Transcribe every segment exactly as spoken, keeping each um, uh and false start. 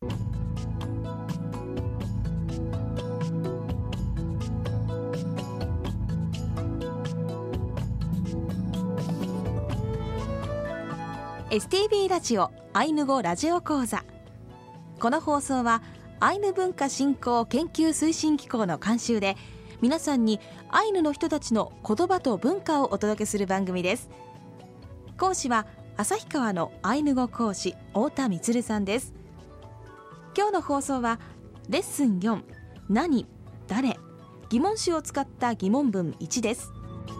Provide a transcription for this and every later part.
エスティービー ラジオアイヌ語ラジオ講座。この放送はアイヌ文化振興研究推進機構の監修で、皆さんにアイヌの人たちの言葉と文化をお届けする番組です。講師は旭川のアイヌ語講師太田充さんです。今日の放送はレッスンよん、何、誰、疑問詞を使った疑問文いちです。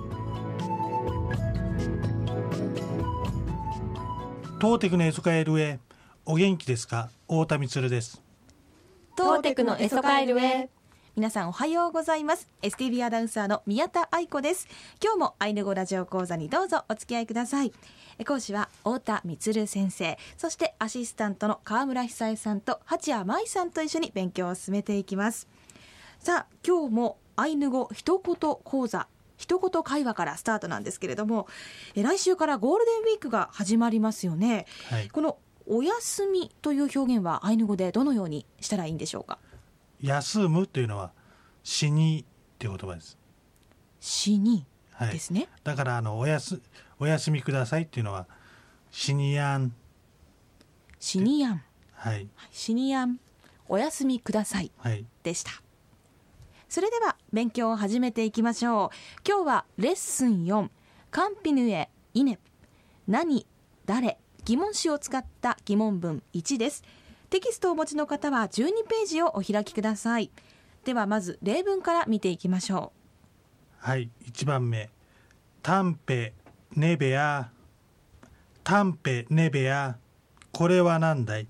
トーテクのエソカエルへお元気ですか？太田充です。 トーテクのエソカエルへ。 皆さんおはようございます。 エスティービー アナウンサーの宮田愛子です。今日もアイヌ語ラジオ講座にどうぞお付き合いください。講師は太田充先生、そしてアシスタントの川村久恵さんと八谷舞さんと一緒に勉強を進めていきます。さあ今日もアイヌ語一言講座、一言会話からスタートなんですけれども、え来週からゴールデンウィークが始まりますよね、はい、このお休みという表現はアイヌ語でどのようにしたらいいんでしょうか？ 休むというのは死にっていう言葉です。 死にですね、はい、 だからあのおやすお休みくださいっていうのは死にやん、 死にやん、 はい、 死にやん、お休みください、はい、でした。それでは勉強を始めていきましょう。今日はレッスンよん、カンピヌエイネ、何、誰、疑問詞を使った疑問文いちです。テキストをお持ちの方はじゅうにページをお開きください。ではまず例文から見ていきましょう。はい、いちばんめ、タンペネベア、タンペネベア、これは何だい？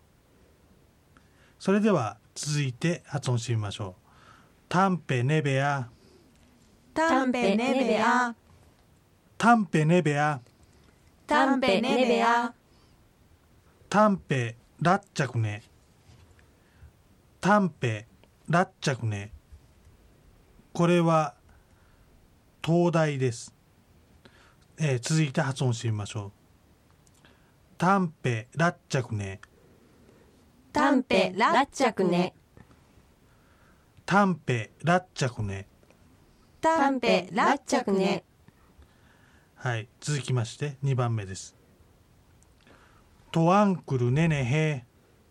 それでは続いて発音してみましょう。タンペネベア、 タンペネベア、 タンペネベア、 タンペネベア、 タンペラッチャクネ、タンペラッチャクネ、これは灯台です。えー、続いて発音してみましょう。タンペラッチャクネ、 タンペラッチャクネ、 タンペラッチャクネ、 タンペラッチャクネ。 はい、続きましてにばんめです。トアンクルネネヘ、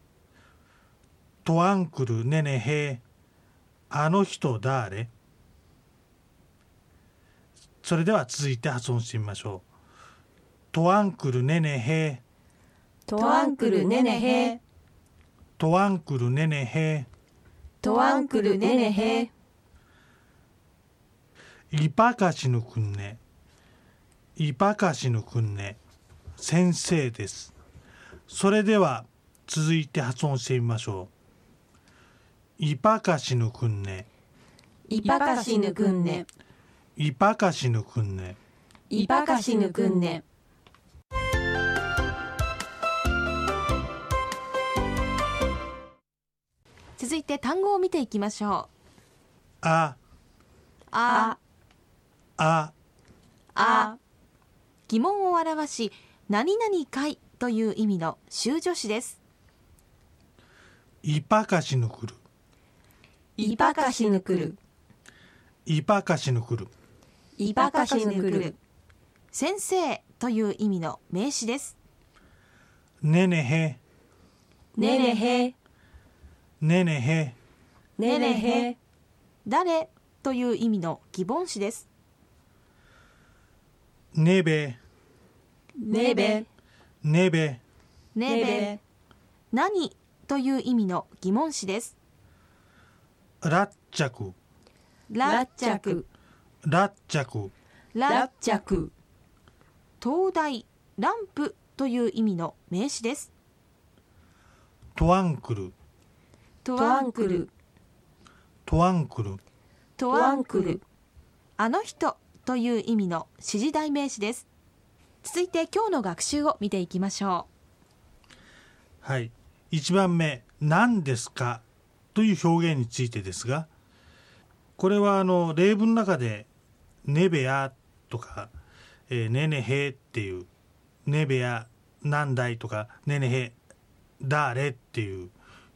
トアンクルネネヘ、あの人誰？それでは続いて発音してみましょう。トアンクルネネヘ、 トアンクルネネヘ、 トアンクルネネヘ、 トアンクルネネヘ、 イパカシヌクンネ、イパカシヌクンネ、先生です。それでは続いて発音してみましょう。イパカシヌクンネ、 イパカシヌクンネ、 イパカシヌクンネ、 イパカシヌクンネ。 続いて単語を見ていきましょう。 あ、 あ、 あ、 あ、 疑問を表し何々かいという意味の修助詞です。 イパカシヌクル、 イパカシヌクル、 イパカシヌクル、 イパカシヌクル。 先生という意味の名詞です。 ネネヘ、 ネネヘ、 ネネヘ、 ネネヘ。 誰という意味の疑問詞です。 ネベ、 ネベ、 ネベ、 ネベ。 何という意味の疑問詞です。 ラッチャク、 ラッチャク、 ラッチャク、 ラッチャク。 灯台、ランプという意味の名詞です。 トアンクル、 トアンクル、 トアンクル、 トアンクル。 あの人という意味の指示代名詞です。続いて今日の学習を見ていきましょう。はい、いちばんめ、何ですかという表現についてですが、これはあの例文の中でねべやとか、えー、ねねへっていうねべやなんだいとかねねへだれっていう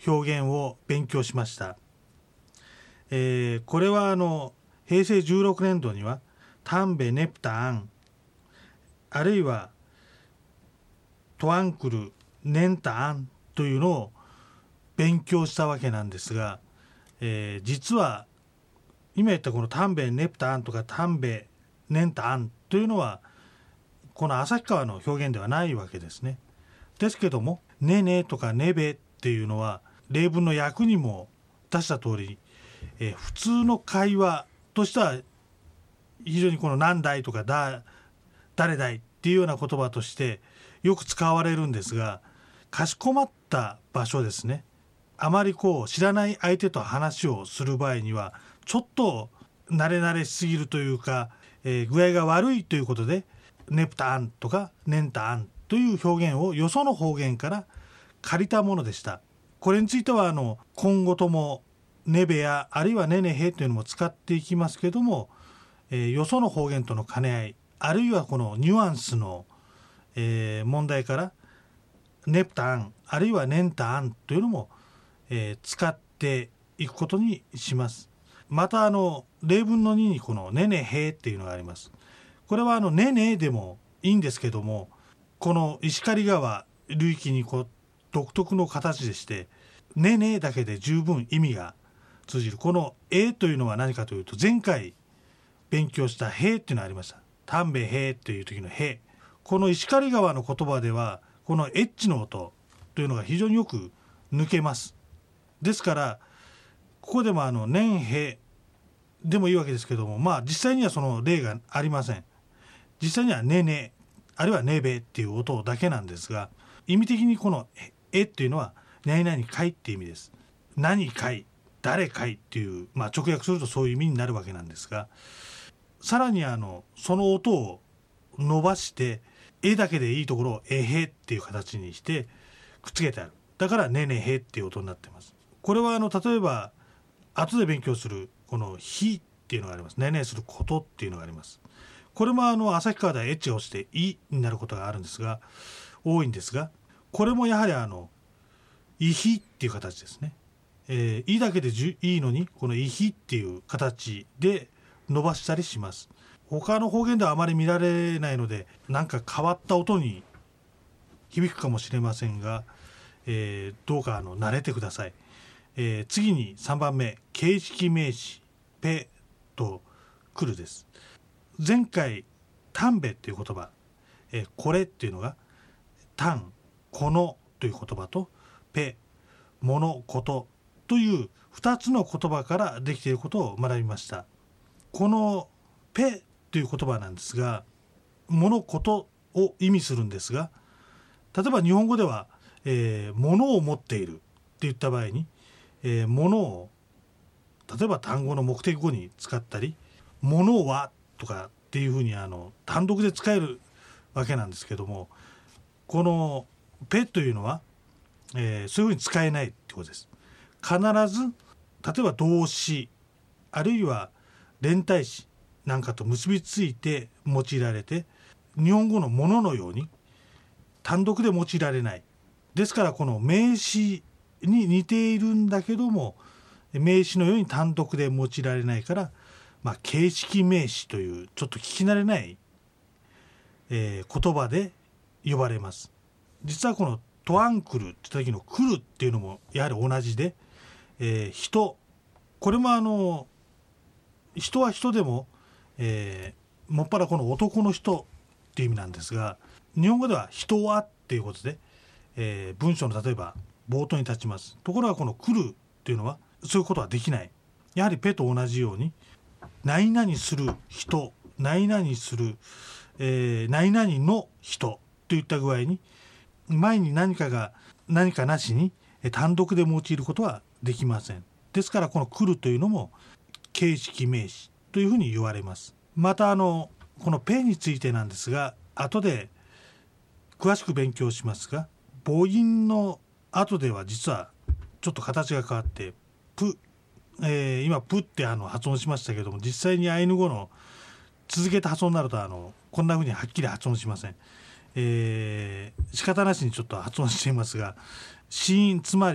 表現を勉強しました。えー、これはあのへいせいじゅうろくねんどにはタンベネプタアン、あるいはトワンクルネンタアンというのを勉強したわけなんですが、えー、実は今言ったこのタンベネプタアンとかタンベネンタアンというのはこの旭川の表現ではないわけですね。ですけどもねねとかねべっていうのは例文の訳にも出した通り、えー、普通の会話としては非常にこの何だいとかだ誰だいっていうような言葉としてよく使われるんですが、かしこまった場所ですね、あまりこう知らない相手と話をする場合にはちょっと慣れ慣れしすぎるというか、えー、具合が悪いということでネプタアンとかネンタアンという表現をよその方言から借りたものでした。これについてはあの今後ともねべやあるいはねねへというのも使っていきますけども、えー、よその方言との兼ね合いあるいはこのニュアンスの、えー、問題からネプタアンあるいはネンタアンというのも、えー、使っていくことにします。またあの例文のににこのねねへっていうのがあります。これはあのねねでもいいんですけども、この石狩川流域にこう独特の形でしてねねだけで十分意味が通じる。このえというのは何かというと前回勉強したへっていうのがありました。タンベへという時のへ、この石狩川の言葉ではこのエッチの音というのが非常によく抜けます。ですからここでもあのねんへでもいいわけですけども、まあ実際にはその例がありません。実際にはねねあるいはねべっていう音だけなんですが、意味的にこのえっていうのは何々かいっていう意味です。何かい誰かいっていう、まあ、直訳するとそういう意味になるわけなんですが、さらにあのその音を伸ばしてえだけでいいところをえへっていう形にしてくっつけてある。だからねねへっていう音になっています。これはあの例えば後で勉強するこのひっていうのがあります。ねねすることっていうのがあります。これもあの旭川ではエッチが落ちていになることがあるんですが多いんですが、これもやはりあのいひっていう形ですね。えー、いだけでじゅいいのにこのいひっていう形で伸ばしたりします。他の方言ではあまり見られないのでなんか変わった音に響くかもしれませんが、えー、どうかあの慣れてください。えー、次にさんばんめ形式名詞ペとくるです。前回タンベっていう言葉、えー、これっていうのがタンこのという言葉とペものことというふたつの言葉からできていることを学びました。このペという言葉なんですがものことを意味するんですが、例えば日本語では、えー、物を持っているって言った場合に、えー、物を例えば単語の目的語に使ったり物はとかっていうふうにあの単独で使えるわけなんですけども、このペというのは、えー、そういうふうに使えないってことです。必ず例えば動詞あるいは連体詞なんかと結びついて用いられて日本語のもののように単独で用いられない。ですからこの名詞に似ているんだけども名詞のように単独で用いられないから、まあ、形式名詞というちょっと聞き慣れない、えー、言葉で呼ばれます。実はこのトワンクルって言った時の来るっていうのもやはり同じで、えー、人これもあの人は人でも、えー、もっぱらこの男の人っていう意味なんですが、日本語では人はっていうことで、えー、文章の例えば冒頭に立ちます。ところがこの来るっていうのはそういうことはできない。やはりペと同じように何々する人何々する、えー、何々の人といった具合に前に何かが何かなしに単独で用いることはできません。ですからこの来るというのも形式名詞というふうに言われます。またあのこのペについてなんですが後で詳しく勉強しますが、母音の後では実はちょっと形が変わってプ、えー、今プってあの発音しましたけども実際にアイヌ語の続けた発音になるとあのこんなふうにはっきり発音しません。えー、仕方なしにちょっと発音していますが子音つまり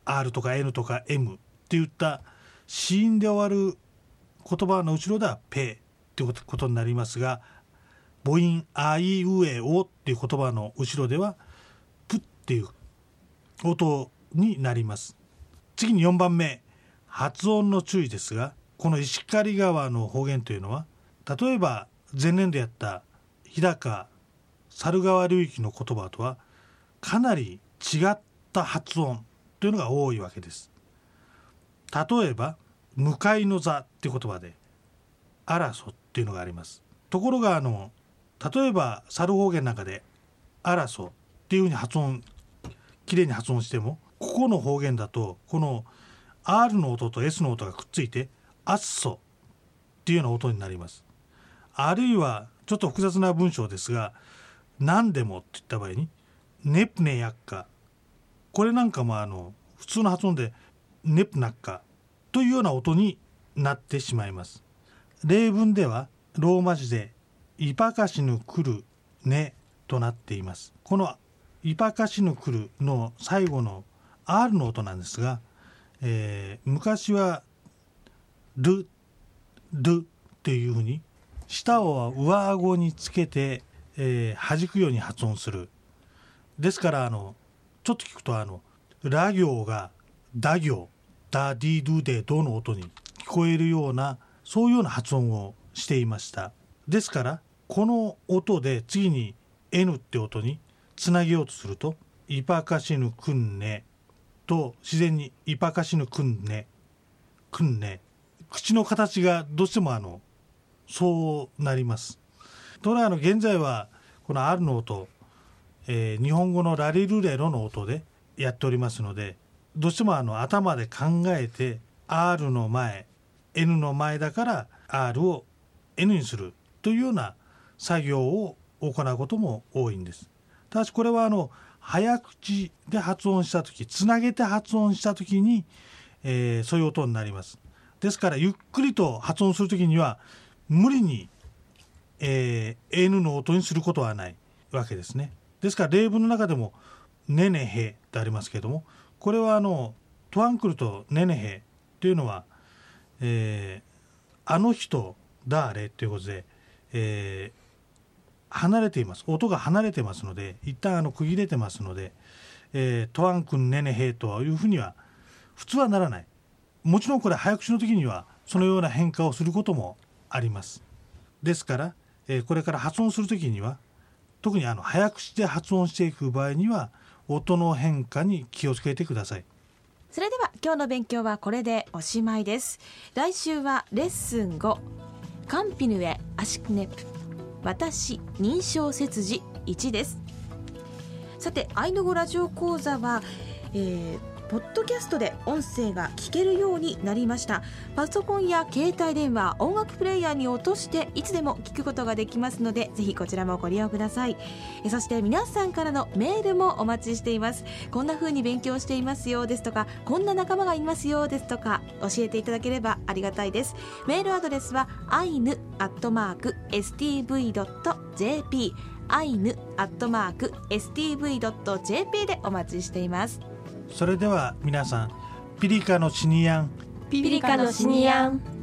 R とか N とか M っていった子音で終わる言葉の後ろではペっていうことになりますが、母音あいうえおっていう言葉の後ろではプっていう音になります。次によんばんめ、発音の注意ですが、この石狩川の方言というのは、例えば前年でやった日高猿川流域の言葉とはかなり違った発音というのが多いわけです。例えば向かいの座っていう言葉であらそっていうのがあります。ところがあの例えば猿方言の中であらそっていうふうに発音きれいに発音しても、ここの方言だとこの R の音と S の音がくっついてあっそっていうような音になります。あるいはちょっと複雑な文章ですが、何でもって言った場合にネプネヤッカ、これなんかもあの普通の発音でネプナッカというような音になってしまいます。例文ではローマ字でイパカシヌクルネとなっています。このイパカシヌクルの最後の R の音なんですが、えー、昔はルルっていうふうに舌を上顎につけて、えー、弾くように発音する。ですからあのちょっと聞くとあのラ行がダ行ダディドゥデドの音に聞こえるような、そういうような発音をしていました。ですからこの音で次に N って音につなげようとするとイパカシヌクンネと自然にイパカシヌクンネクンネ、口の形がどうしてもあのそうなります。ところがあの現在はこの R の音、えー、日本語のラリルレロの音でやっておりますので、どうしてもあの頭で考えて R の前 N の前だから R を N にするというような作業を行うことも多いんです。ただしこれはあの早口で発音した時、つなげて発音した時に、えー、そういう音になります。ですからゆっくりと発音する時には無理に、えー、N の音にすることはないわけですね。ですから例文の中でもねねへってありますけれども、これはあのトワンクルとねねへというのは、えー、あの人だれということで、えー、離れています。音が離れてますので、一旦あの区切れてますので、えー、トワンクンねねへというふうには普通はならない。もちろんこれ早口の時にはそのような変化をすることもあります。ですから、えー、これから発音する時には特にあの早口で発音していく場合には音の変化に気をつけてください。 それでは今日の勉強はこれでおしまいです。来週はレッスンご、カンピヌエアシクネプ、私認証切字いちです。さてアイヌ語ラジオ講座は、えーポッドキャストで音声が聞けるようになりました。パソコンや携帯電話、音楽プレイヤーに落としていつでも聞くことができますので、ぜひこちらもご利用ください。そして皆さんからのメールもお待ちしています。こんな風に勉強していますよですとか、こんな仲間がいますよですとか教えていただければありがたいです。メールアドレスは アイヌ アットマーク エスティーブイ ドット ジェーピー アイヌ アットマーク エスティーブイ ドット ジェーピー でお待ちしています。 それでは皆さん、ピリカのシニヤン、 ピリカのシニヤン。